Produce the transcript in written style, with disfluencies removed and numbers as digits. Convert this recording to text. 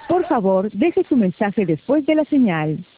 Por favor, deje su mensaje después de la señal.